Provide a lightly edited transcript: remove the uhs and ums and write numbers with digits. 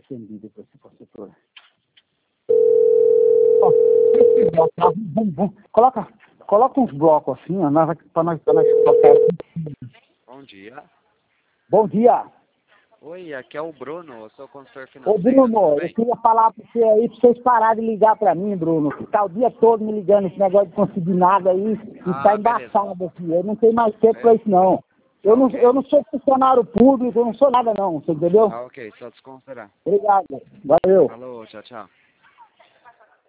defender depois se fosse por... Coloca uns blocos assim, ó, para nós tocar. Bom dia. Bom dia. Oi, aqui é o Bruno, eu sou consultor Ô, financeiro. Bruno, eu queria falar para você aí, para vocês pararem de ligar para mim, Bruno. Ficar o dia todo me ligando esse negócio de conseguir nada aí, e tá embaçado aqui. Eu não tenho mais tempo para isso, não. Eu não sou funcionário público, eu não sou nada, não. Você entendeu? Ah, ok, só desconsiderar. Obrigado. Valeu. Falou, tchau, tchau.